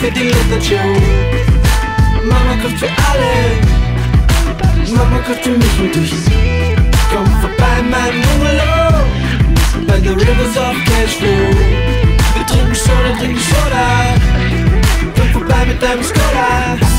für die Late Night Show. Mama kocht für alle, Mama kocht für mich und dich. Komm vorbei, mein Bungalow, by the rivers of Cashflow. Wir trinken Soda, komm vorbei mit deinem Skoda.